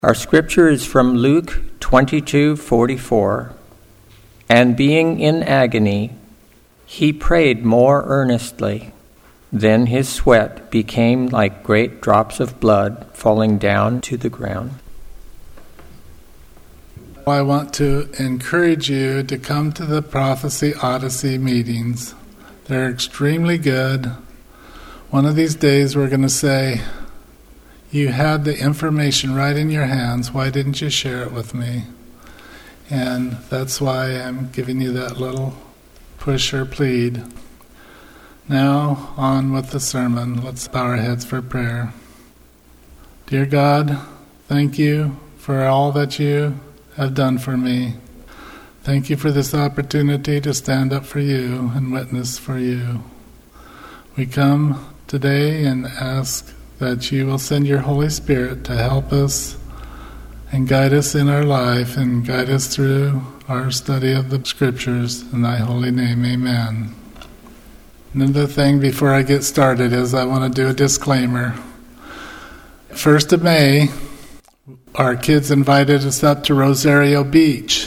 Our scripture is from Luke 22:44. And being in agony, he prayed more earnestly. Then his sweat became like great drops of blood falling down to the ground. I want to encourage you to come to the Prophecy Odyssey meetings. They're extremely good. One of these days we're going to say, you had the information right in your hands, why didn't you share it with me? And that's why I'm giving you that little push or plead. Now, on with the sermon. Let's bow our heads for prayer. Dear God, thank you for all that you have done for me. Thank you for this opportunity to stand up for you and witness for you. We come today and ask that you will send your Holy Spirit to help us and guide us in our life and guide us through our study of the Scriptures. In thy holy name, amen. Another thing before I get started is I want to do a disclaimer. 1st of May, our kids invited us up to Rosario Beach.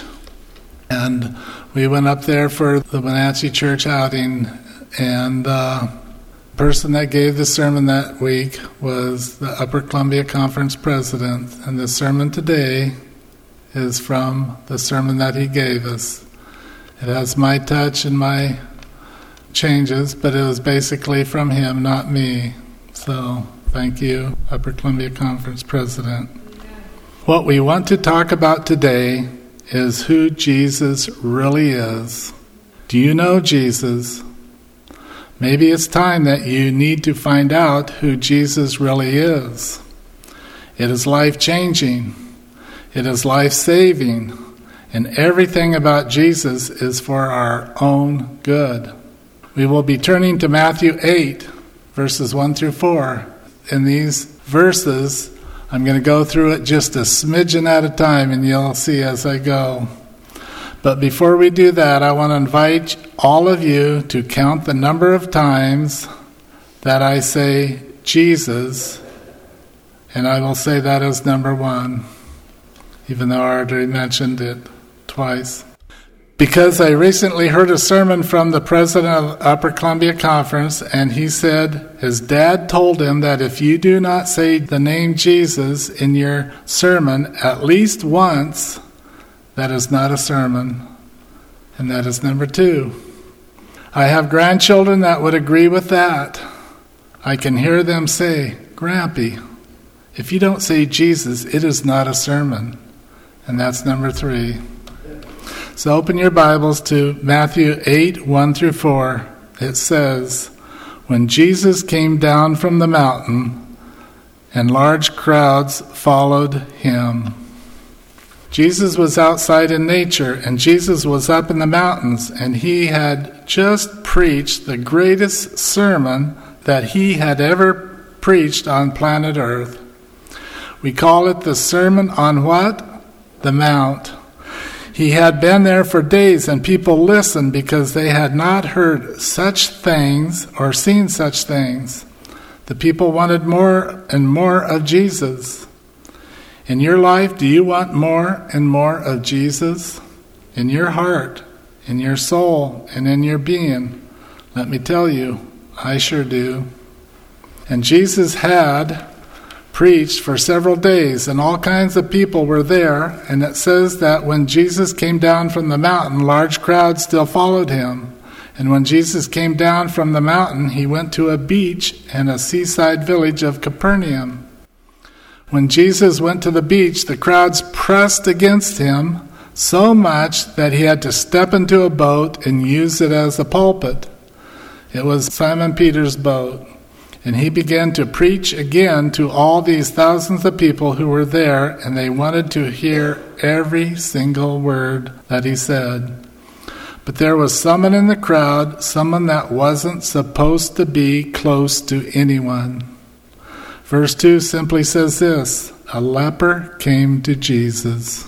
And we went up there for the Wenatchee Church outing, and person that gave the sermon that week was the Upper Columbia Conference president, and the sermon today is from the sermon that he gave us. It has my touch and my changes, but it was basically from him, not me. So thank you, Upper Columbia Conference president. What we want to talk about today is who Jesus really is. Do you know Jesus? Maybe it's time that you need to find out who Jesus really is. It is life-changing. It is life-saving. And everything about Jesus is for our own good. We will be turning to Matthew 8, verses 1 through 4. In these verses, I'm going to go through it just a smidgen at a time, and you'll see as I go. But before we do that, I want to invite all of you to count the number of times that I say Jesus, and I will say that as number 1, even though I already mentioned it twice. Because I recently heard a sermon from the president of Upper Columbia Conference, and he said his dad told him that if you do not say the name Jesus in your sermon at least once, that is not a sermon. And that is number 2. I have grandchildren that would agree with that. I can hear them say, Grampy, if you don't say Jesus, it is not a sermon. And that's number 3. So open your Bibles to Matthew 8, 1 through 4. It says, when Jesus came down from the mountain, and large crowds followed him. Jesus was outside in nature, and Jesus was up in the mountains, and he had just preached the greatest sermon that he had ever preached on planet Earth. We call it the Sermon on what? The Mount. He had been there for days, and people listened because they had not heard such things or seen such things. The people wanted more and more of Jesus. In your life, do you want more and more of Jesus? In your heart, in your soul, and in your being? Let me tell you, I sure do. And Jesus had preached for several days, and all kinds of people were there, and it says that when Jesus came down from the mountain, large crowds still followed him. And when Jesus came down from the mountain, he went to a beach in a seaside village of Capernaum. When Jesus went to the beach, the crowds pressed against him so much that he had to step into a boat and use it as a pulpit. It was Simon Peter's boat. And he began to preach again to all these thousands of people who were there, and they wanted to hear every single word that he said. But there was someone in the crowd, someone that wasn't supposed to be close to anyone. Verse 2 simply says this, a leper came to Jesus.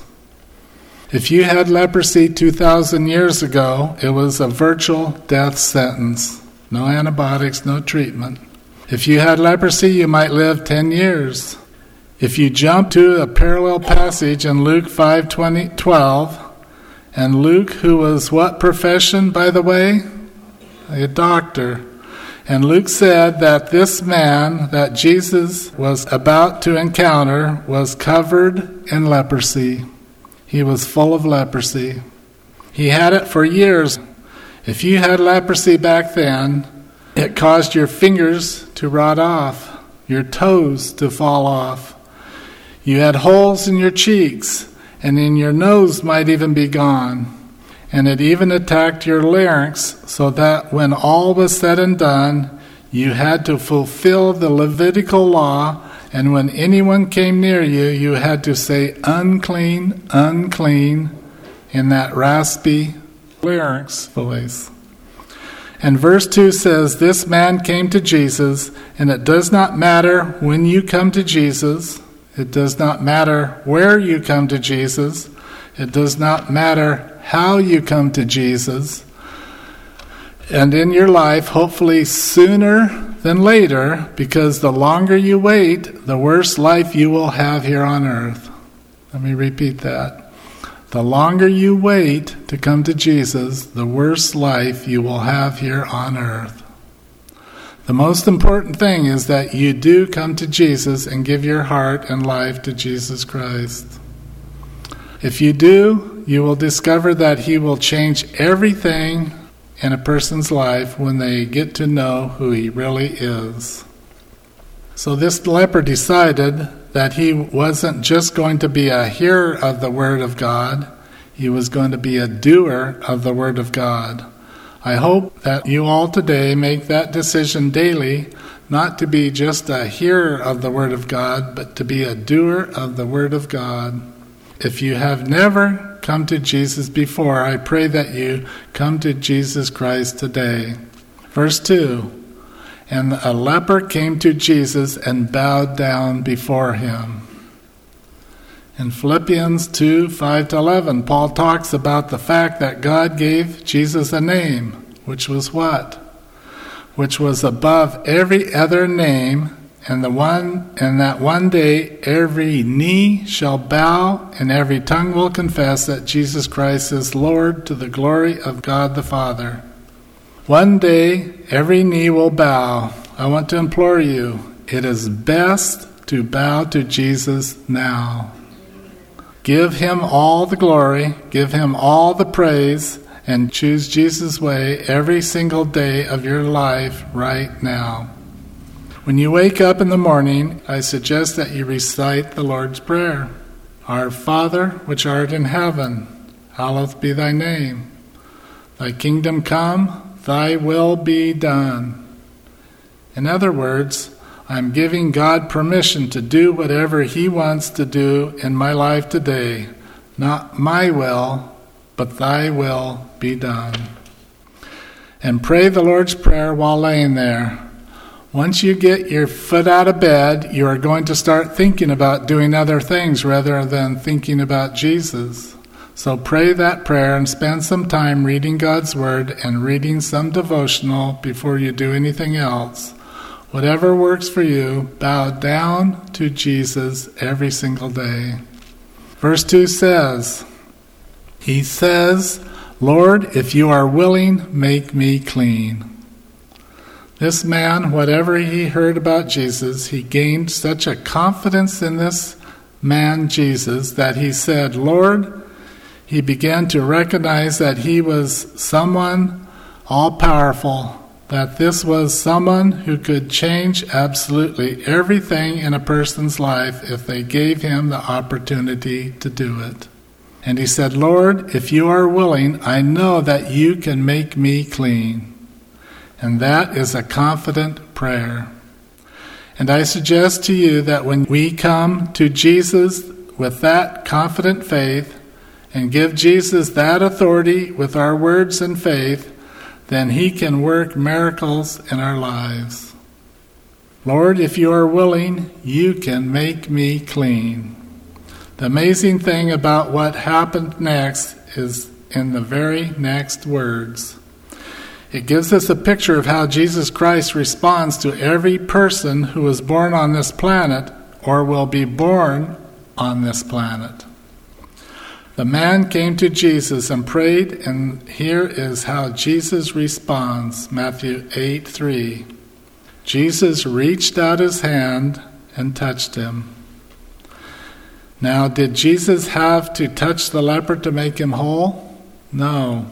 If you had leprosy 2,000 years ago, it was a virtual death sentence. No antibiotics, no treatment. If you had leprosy, you might live 10 years. If you jump to a parallel passage in Luke 5:12, and Luke, who was what profession, by the way? A doctor. And Luke said that this man that Jesus was about to encounter was covered in leprosy. He was full of leprosy. He had it for years. If you had leprosy back then, it caused your fingers to rot off, your toes to fall off. You had holes in your cheeks, and in your nose might even be gone. And it even attacked your larynx, so that when all was said and done, you had to fulfill the Levitical law, and when anyone came near you, you had to say, "Unclean, unclean," in that raspy larynx voice. And verse 2 says, this man came to Jesus, and it does not matter when you come to Jesus. It does not matter where you come to Jesus. It does not matter how you come to Jesus. And in your life, hopefully sooner than later, because the longer you wait, the worse life you will have here on earth. Let me repeat that. The longer you wait to come to Jesus, the worse life you will have here on earth. The most important thing is that you do come to Jesus and give your heart and life to Jesus Christ. If you do, you will discover that He will change everything in a person's life when they get to know who He really is. So this leper decided that he wasn't just going to be a hearer of the Word of God, he was going to be a doer of the Word of God. I hope that you all today make that decision daily, not to be just a hearer of the Word of God, but to be a doer of the Word of God. If you have never come to Jesus before, I pray that you come to Jesus Christ today. Verse 2, and a leper came to Jesus and bowed down before Him. In Philippians 2, 5-11, Paul talks about the fact that God gave Jesus a name, which was what? Which was above every other name, and that one day every knee shall bow and every tongue will confess that Jesus Christ is Lord, to the glory of God the Father. One day every knee will bow. I want to implore you, it is best to bow to Jesus now. Give Him all the glory, give Him all the praise, and choose Jesus' way every single day of your life right now. When you wake up in the morning, I suggest that you recite the Lord's Prayer. Our Father, which art in heaven, hallowed be thy name. Thy kingdom come, thy will be done. In other words, I'm giving God permission to do whatever He wants to do in my life today. Not my will, but thy will be done. And pray the Lord's Prayer while laying there. Once you get your foot out of bed, you are going to start thinking about doing other things rather than thinking about Jesus. So pray that prayer and spend some time reading God's Word and reading some devotional before you do anything else. Whatever works for you, bow down to Jesus every single day. Verse 2 says, He says, Lord, if you are willing, make me clean. This man, whatever he heard about Jesus, he gained such a confidence in this man, Jesus, that he said, Lord, he began to recognize that he was someone all-powerful, that this was someone who could change absolutely everything in a person's life if they gave him the opportunity to do it. And he said, Lord, if you are willing, I know that you can make me clean. And that is a confident prayer. And I suggest to you that when we come to Jesus with that confident faith and give Jesus that authority with our words and faith, then He can work miracles in our lives. Lord, if you are willing, you can make me clean. The amazing thing about what happened next is in the very next words. It gives us a picture of how Jesus Christ responds to every person who is born on this planet or will be born on this planet. The man came to Jesus and prayed, and here is how Jesus responds, Matthew 8:3. Jesus reached out his hand and touched him. Now, did Jesus have to touch the leper to make him whole? No.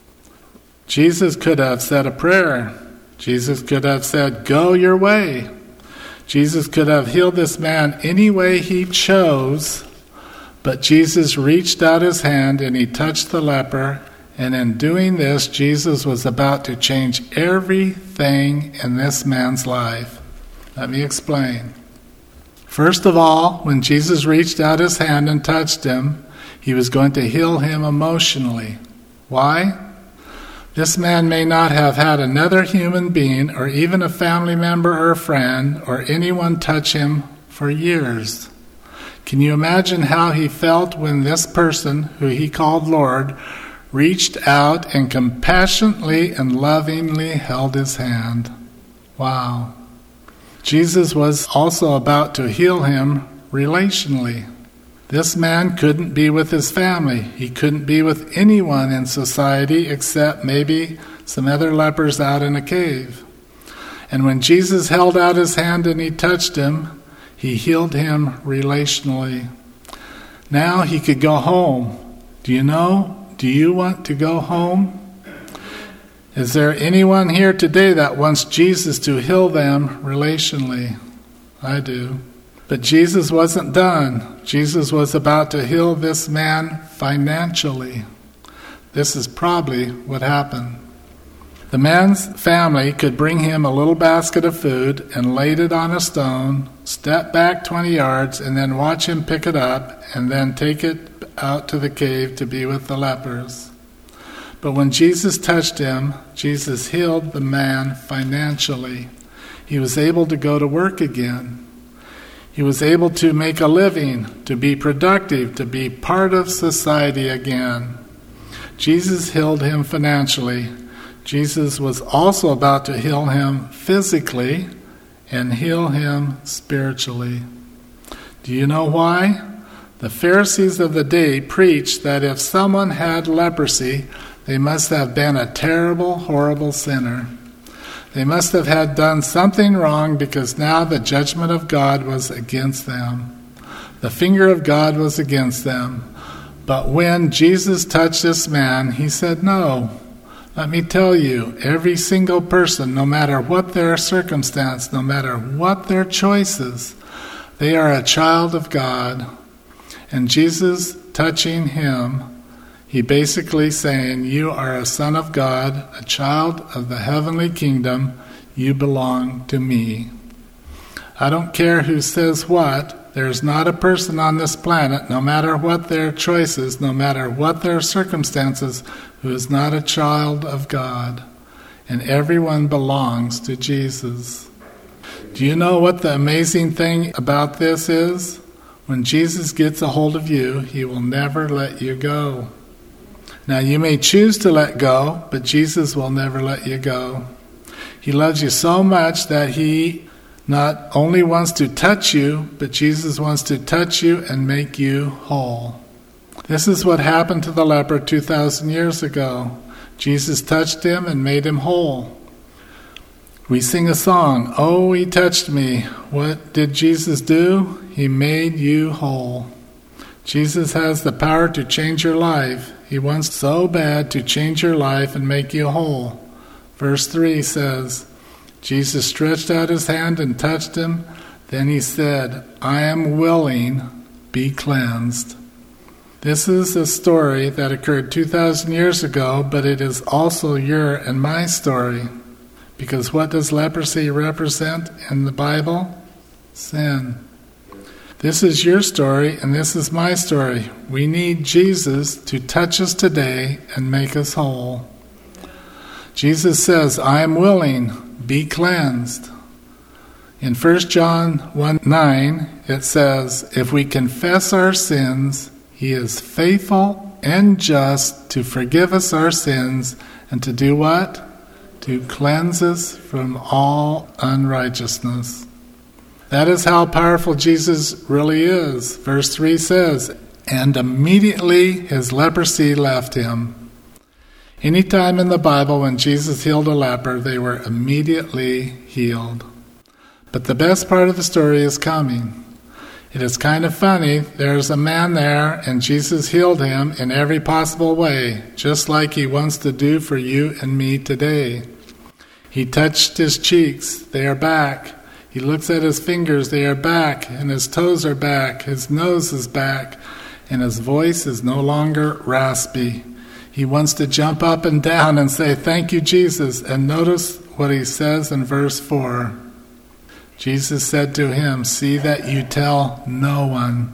Jesus could have said a prayer. Jesus could have said, "Go your way." Jesus could have healed this man any way he chose, but Jesus reached out his hand and he touched the leper, and in doing this, Jesus was about to change everything in this man's life. Let me explain. First of all, when Jesus reached out his hand and touched him, he was going to heal him emotionally. Why? This man may not have had another human being or even a family member or a friend or anyone touch him for years. Can you imagine how he felt when this person, who he called Lord, reached out and compassionately and lovingly held his hand? Wow. Jesus was also about to heal him relationally. This man couldn't be with his family. He couldn't be with anyone in society except maybe some other lepers out in a cave. And when Jesus held out his hand and he touched him, he healed him relationally. Now he could go home. Do you want to go home? Is there anyone here today that wants Jesus to heal them relationally? I do. But Jesus wasn't done. Jesus was about to heal this man financially. This is probably what happened. The man's family could bring him a little basket of food and laid it on a stone, step back 20 yards, and then watch him pick it up and then take it out to the cave to be with the lepers. But when Jesus touched him, Jesus healed the man financially. He was able to go to work again. He was able to make a living, to be productive, to be part of society again. Jesus healed him financially. Jesus was also about to heal him physically and heal him spiritually. Do you know why? The Pharisees of the day preached that if someone had leprosy, they must have been a terrible, horrible sinner. They must have had done something wrong because now the judgment of God was against them. The finger of God was against them. But when Jesus touched this man, he said, "No. Let me tell you, every single person, no matter what their circumstance, no matter what their choices, they are a child of God." And Jesus touching him, he basically saying, "You are a son of God, a child of the heavenly kingdom. You belong to me." I don't care who says what. There's not a person on this planet, no matter what their choices, no matter what their circumstances, who is not a child of God. And everyone belongs to Jesus. Do you know what the amazing thing about this is? When Jesus gets a hold of you, he will never let you go. Now, you may choose to let go, but Jesus will never let you go. He loves you so much that he not only wants to touch you, but Jesus wants to touch you and make you whole. This is what happened to the leper 2,000 years ago. Jesus touched him and made him whole. We sing a song, "Oh, he touched me." What did Jesus do? He made you whole. Jesus has the power to change your life. He wants so bad to change your life and make you whole. Verse 3 says, Jesus stretched out his hand and touched him. Then he said, "I am willing, be cleansed." This is a story that occurred 2,000 years ago, but it is also your and my story. Because what does leprosy represent in the Bible? Sin. This is your story and this is my story. We need Jesus to touch us today and make us whole. Jesus says, "I am willing, be cleansed." In 1 John 1:9, it says, "If we confess our sins, he is faithful and just to forgive us our sins and to do what? To cleanse us from all unrighteousness." That is how powerful Jesus really is. Verse 3 says, "And immediately his leprosy left him." Anytime in the Bible when Jesus healed a leper, they were immediately healed. But the best part of the story is coming. It is kind of funny. There's a man there, and Jesus healed him in every possible way, just like he wants to do for you and me today. He touched his cheeks. They are back. He looks at his fingers. They are back, and his toes are back. His nose is back, and his voice is no longer raspy. He wants to jump up and down and say, "Thank you, Jesus." And notice what he says in verse 4. Jesus said to him, "See that you tell no one."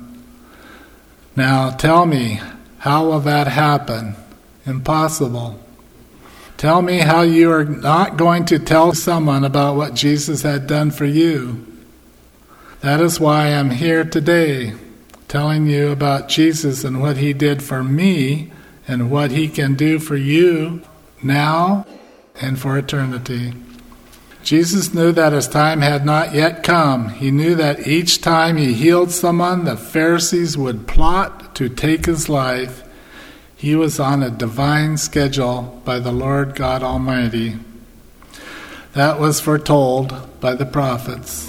Now tell me, how will that happen? Impossible. Tell me how you are not going to tell someone about what Jesus had done for you. That is why I'm here today, telling you about Jesus and what he did for me and what he can do for you now and for eternity. Jesus knew that his time had not yet come. He knew that each time he healed someone, the Pharisees would plot to take his life. He was on a divine schedule by the Lord God Almighty. That was foretold by the prophets.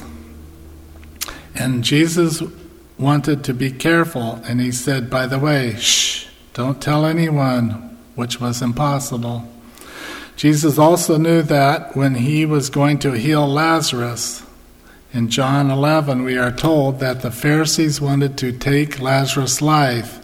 And Jesus wanted to be careful, and he said, by the way, shh, don't tell anyone, which was impossible. Jesus also knew that when he was going to heal Lazarus, in John 11 we are told that the Pharisees wanted to take Lazarus' life.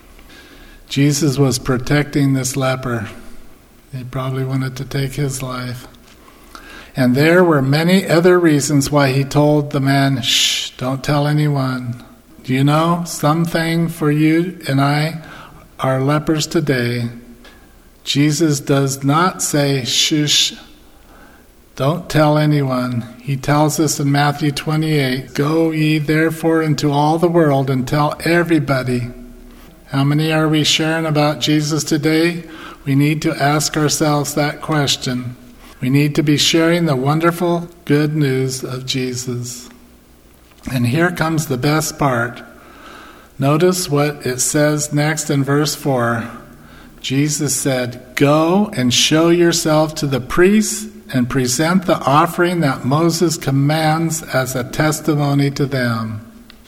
Jesus was protecting this leper. They probably wanted to take his life. And there were many other reasons why he told the man, shh, don't tell anyone. Do you know, something for you and I are lepers today. Jesus does not say, shush, don't tell anyone. He tells us in Matthew 28, go ye therefore into all the world and tell everybody. How many are we sharing about Jesus today? We need to ask ourselves that question. We need to be sharing the wonderful good news of Jesus. And here comes the best part. Notice what it says next in verse 4. Jesus said, go and show yourself to the priests and present the offering that Moses commands as a testimony to them.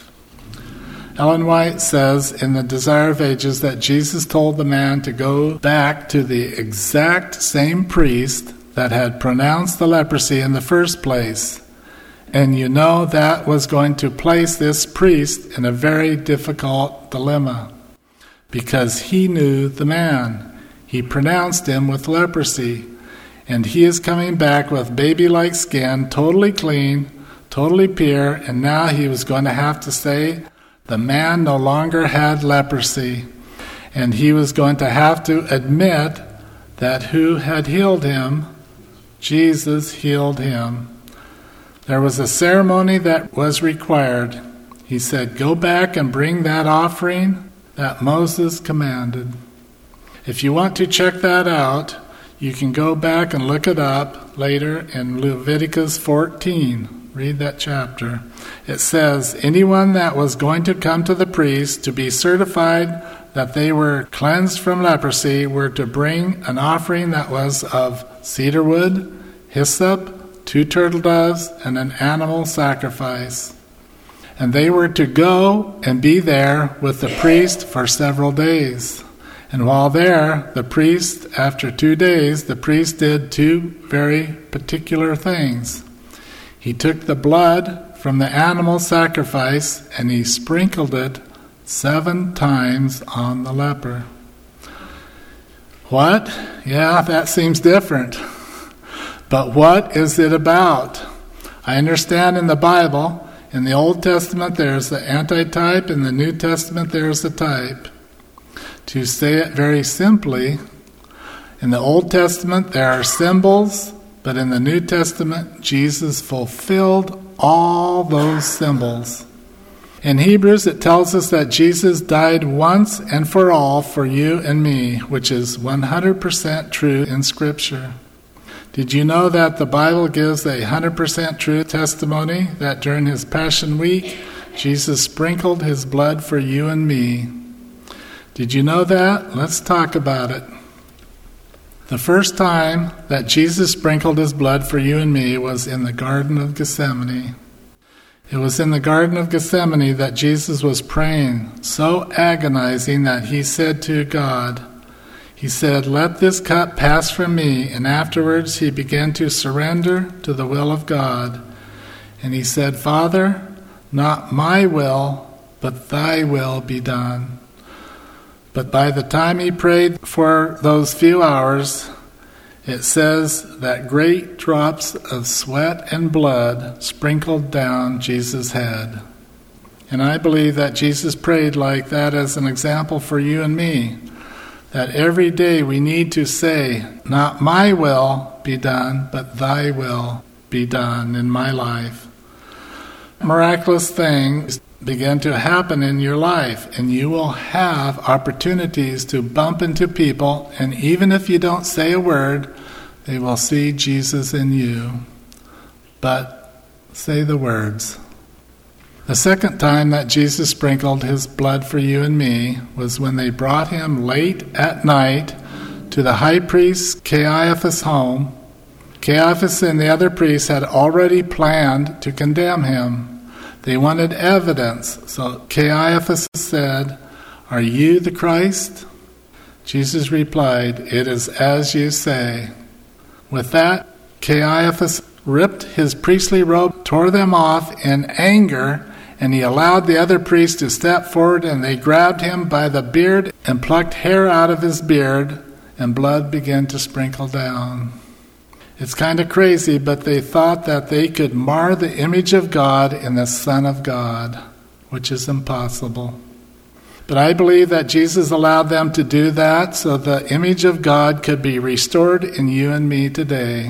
Ellen White says in The Desire of Ages that Jesus told the man to go back to the exact same priest that had pronounced the leprosy in the first place. And you know that was going to place this priest in a very difficult dilemma. Because he knew the man. He pronounced him with leprosy. And he is coming back with baby-like skin, totally clean, totally pure, and now he was going to have to say the man no longer had leprosy. And he was going to have to admit that who had healed him, Jesus healed him. There was a ceremony that was required. He said, go back and bring that offering that Moses commanded. If you want to check that out, you can go back and look it up later in Leviticus 14. Read that chapter. It says, anyone that was going to come to the priest to be certified that they were cleansed from leprosy were to bring an offering that was of cedar wood, hyssop, 2 turtle doves, and an animal sacrifice. And they were to go and be there with the priest for several days. And while there, the priest, after 2 days, the priest did 2 very particular things. He took the blood from the animal sacrifice and he sprinkled it 7 times on the leper. What? Yeah, that seems different. But what is it about? I understand in the Bible, in the Old Testament there's the antitype, in the New Testament there's the type. To say it very simply, in the Old Testament there are symbols, but in the New Testament Jesus fulfilled all those symbols. In Hebrews it tells us that Jesus died once and for all for you and me, which is 100% true in Scripture. Did you know that the Bible gives a 100% true testimony that during his Passion Week, Jesus sprinkled his blood for you and me? Did you know that? Let's talk about it. The first time that Jesus sprinkled his blood for you and me was in the Garden of Gethsemane. It was in the Garden of Gethsemane that Jesus was praying, so agonizing that he said to God, he said, "Let this cup pass from me," and afterwards he began to surrender to the will of God. And he said, "Father, not my will, but thy will be done." But by the time he prayed for those few hours, it says that great drops of sweat and blood sprinkled down Jesus' head. And I believe that Jesus prayed like that as an example for you and me, that every day we need to say, "Not my will be done, but thy will be done in my life." Miraculous things begin to happen in your life, and you will have opportunities to bump into people, and even if you don't say a word, they will see Jesus in you. But say the words. The second time that Jesus sprinkled his blood for you and me was when they brought him late at night to the high priest Caiaphas' home. Caiaphas and the other priests had already planned to condemn him. They wanted evidence, so Caiaphas said, "Are you the Christ?" Jesus replied, "It is as you say." With that, Caiaphas ripped his priestly robe, tore them off in anger, and he allowed the other priests to step forward, and they grabbed him by the beard and plucked hair out of his beard, and blood began to sprinkle down. It's kind of crazy, but they thought that they could mar the image of God in the Son of God, which is impossible. But I believe that Jesus allowed them to do that so the image of God could be restored in you and me today.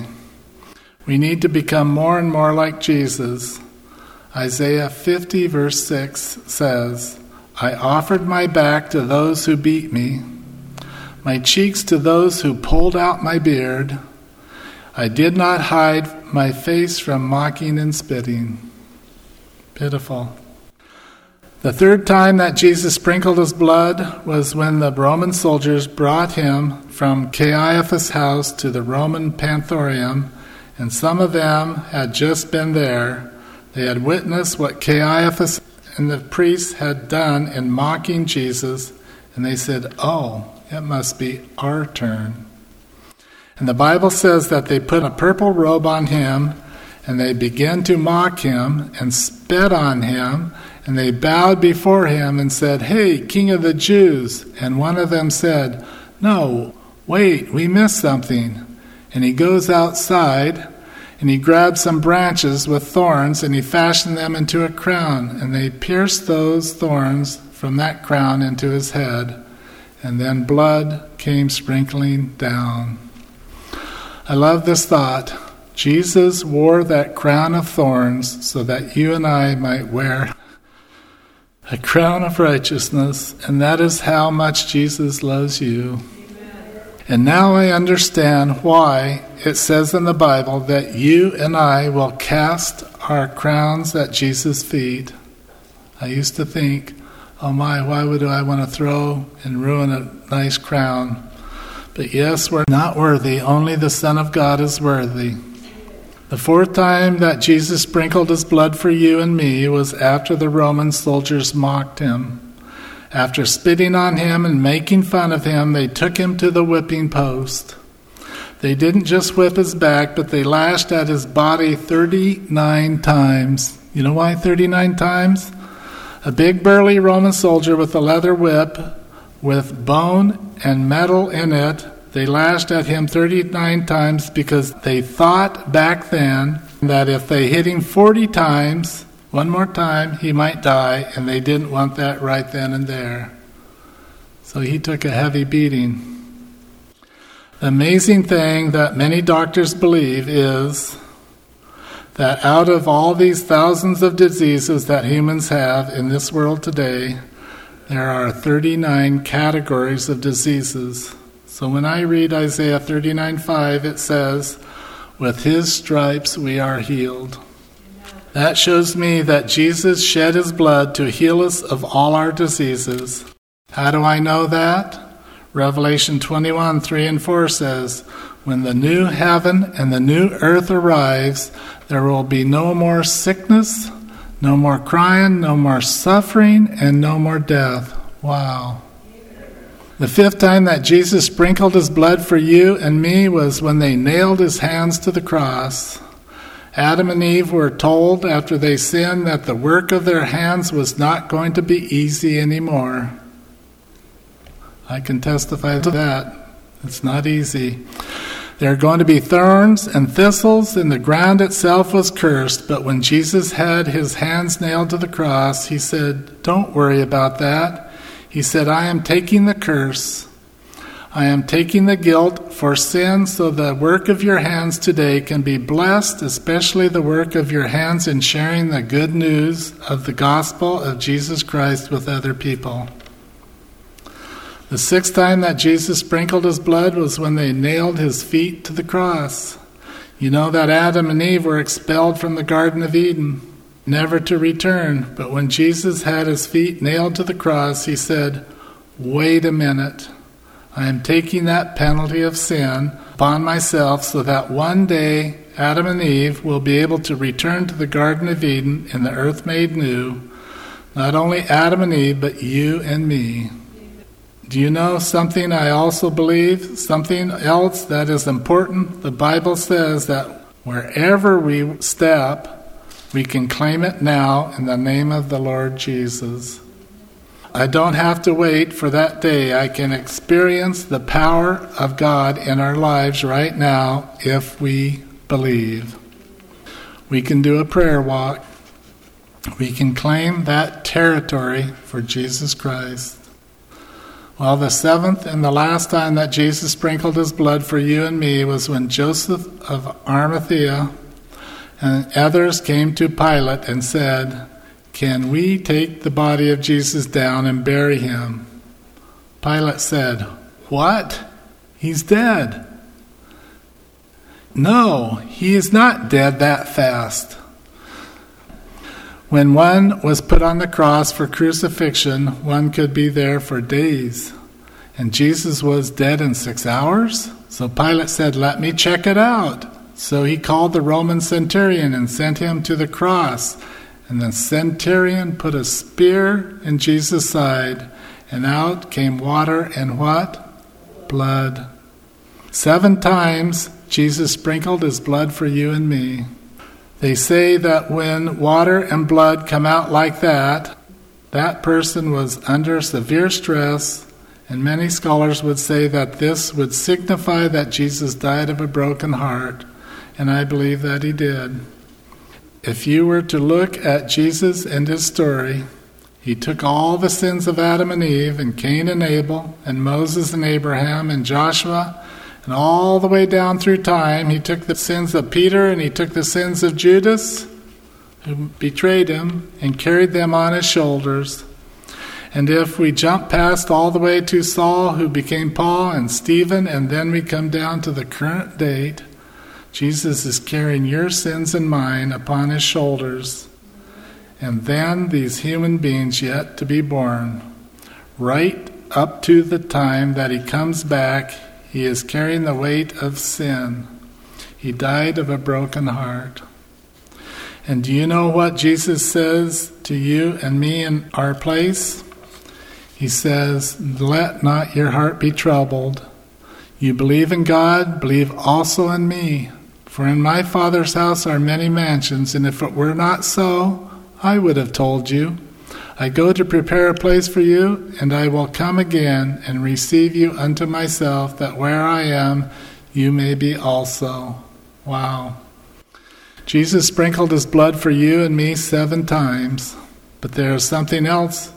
We need to become more and more like Jesus. Isaiah 50 verse 6 says, "I offered my back to those who beat me, my cheeks to those who pulled out my beard. I did not hide my face from mocking and spitting." Pitiful. The third time that Jesus sprinkled his blood was when the Roman soldiers brought him from Caiaphas' house to the Roman Panthorium, and some of them had just been there. They had witnessed what Caiaphas and the priests had done in mocking Jesus, and they said, "Oh, it must be our turn." And the Bible says that they put a purple robe on him, and they began to mock him and spit on him, and they bowed before him and said, "Hey, King of the Jews." And one of them said, "No, wait, we missed something." And he goes outside, and he grabbed some branches with thorns, and he fashioned them into a crown, and they pierced those thorns from that crown into his head, and then blood came sprinkling down. I love this thought. Jesus wore that crown of thorns so that you and I might wear a crown of righteousness, and that is how much Jesus loves you. And now I understand why it says in the Bible that you and I will cast our crowns at Jesus' feet. I used to think, oh my, why would I want to throw and ruin a nice crown? But yes, we're not worthy. Only the Son of God is worthy. The fourth time that Jesus sprinkled his blood for you and me was after the Roman soldiers mocked him. After spitting on him and making fun of him, they took him to the whipping post. They didn't just whip his back, but they lashed at his body 39 times. You know why 39 times? A big burly Roman soldier with a leather whip with bone and metal in it. They lashed at him 39 times because they thought back then that if they hit him 40 times, one more time, he might die, and they didn't want that right then and there. So he took a heavy beating. The amazing thing that many doctors believe is that out of all these thousands of diseases that humans have in this world today, there are 39 categories of diseases. So when I read Isaiah 39:5, it says, With his stripes we are healed. That shows me that Jesus shed his blood to heal us of all our diseases. How do I know that? Revelation 21:3-4 says, when the new heaven and the new earth arrives, there will be no more sickness, no more crying, no more suffering, and no more death. Wow. The fifth time that Jesus sprinkled his blood for you and me was when they nailed his hands to the cross. Adam and Eve were told after they sinned that the work of their hands was not going to be easy anymore. I can testify to that. It's not easy. There are going to be thorns and thistles, and the ground itself was cursed. But when Jesus had his hands nailed to the cross, he said, don't worry about that. He said, I am taking the curse. I am taking the guilt for sin, so the work of your hands today can be blessed, especially the work of your hands in sharing the good news of the gospel of Jesus Christ with other people. The sixth time that Jesus sprinkled his blood was when they nailed his feet to the cross. You know that Adam and Eve were expelled from the Garden of Eden, never to return. But when Jesus had his feet nailed to the cross, he said, wait a minute. I am taking that penalty of sin upon myself so that one day Adam and Eve will be able to return to the Garden of Eden in the earth made new. Not only Adam and Eve, but you and me. Do you know something I also believe? Something else that is important? The Bible says that wherever we step, we can claim it now in the name of the Lord Jesus. I don't have to wait for that day. I can experience the power of God in our lives right now if we believe. We can do a prayer walk. We can claim that territory for Jesus Christ. Well, the seventh and the last time that Jesus sprinkled his blood for you and me was when Joseph of Arimathea and others came to Pilate and said, can we take the body of Jesus down and bury him? Pilate said, what? He's dead. No, he is not dead that fast. When one was put on the cross for crucifixion, one could be there for days. And Jesus was dead in 6 hours? So Pilate said, let me check it out. So he called the Roman centurion and sent him to the cross. And the centurion put a spear in Jesus' side, and out came water and what? Blood. 7 times Jesus sprinkled his blood for you and me. They say that when water and blood come out like that, that person was under severe stress, and many scholars would say that this would signify that Jesus died of a broken heart, and I believe that he did. If you were to look at Jesus and his story, he took all the sins of Adam and Eve, and Cain and Abel, and Moses and Abraham, and Joshua, and all the way down through time. He took the sins of Peter, and he took the sins of Judas, who betrayed him, and carried them on his shoulders. And if we jump past all the way to Saul, who became Paul, and Stephen, and then we come down to the current date, Jesus is carrying your sins and mine upon his shoulders. And then these human beings yet to be born, right up to the time that he comes back, he is carrying the weight of sin. He died of a broken heart. And do you know what Jesus says to you and me in our place? He says, let not your heart be troubled. You believe in God, believe also in me. For in my Father's house are many mansions, and if it were not so, I would have told you. I go to prepare a place for you, and I will come again and receive you unto myself, that where I am, you may be also. Wow. Jesus sprinkled his blood for you and me 7 times. But there is something else.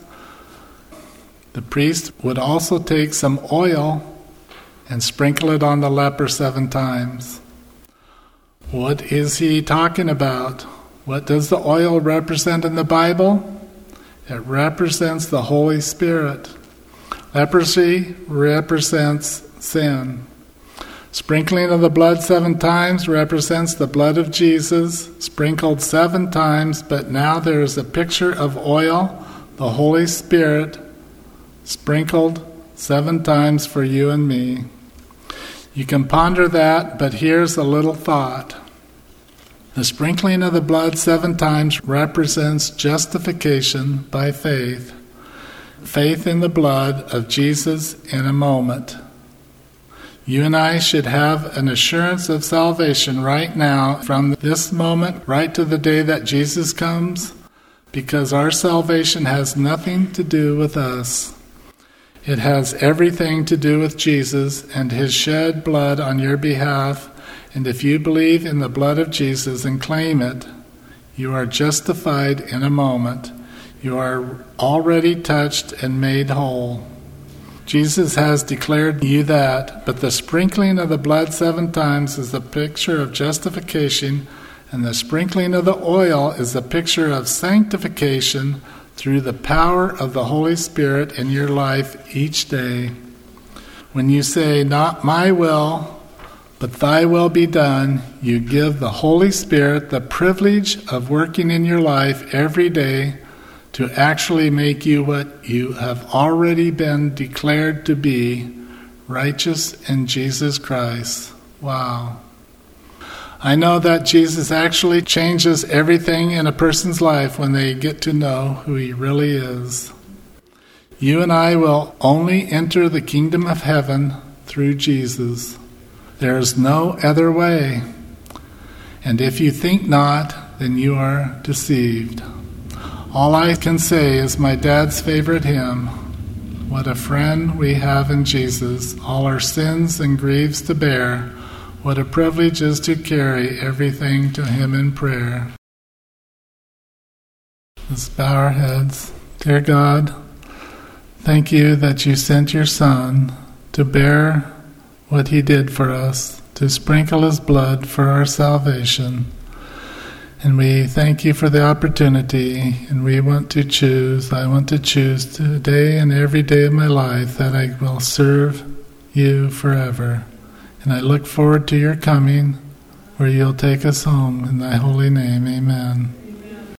The priest would also take some oil and sprinkle it on the leper 7 times. What is he talking about? What does the oil represent in the Bible? It represents the Holy Spirit. Leprosy represents sin. Sprinkling of the blood 7 times represents the blood of Jesus, sprinkled 7 times, but now there is a picture of oil, the Holy Spirit, sprinkled 7 times for you and me. You can ponder that, but here's a little thought. The sprinkling of the blood 7 times represents justification by faith. Faith in the blood of Jesus in a moment. You and I should have an assurance of salvation right now, from this moment right to the day that Jesus comes, because our salvation has nothing to do with us. It has everything to do with Jesus and His shed blood on your behalf, and if you believe in the blood of Jesus and claim it, you are justified in a moment. You are already touched and made whole. Jesus has declared you that, but the sprinkling of the blood 7 times is a picture of justification, and the sprinkling of the oil is a picture of sanctification through the power of the Holy Spirit in your life each day. When you say, "Not my will, but thy will be done," you give the Holy Spirit the privilege of working in your life every day to actually make you what you have already been declared to be, righteous in Jesus Christ. Wow. I know that Jesus actually changes everything in a person's life when they get to know who He really is. You and I will only enter the kingdom of heaven through Jesus. There is no other way. And if you think not, then you are deceived. All I can say is my dad's favorite hymn, "What a friend we have in Jesus, all our sins and griefs to bear. What a privilege is to carry everything to Him in prayer." Let's bow our heads. Dear God, thank you that you sent your Son to bear what He did for us, to sprinkle His blood for our salvation. And we thank you for the opportunity, and we want to choose. I want to choose today and every day of my life that I will serve you forever. And I look forward to your coming, where you'll take us home. In thy holy name, amen.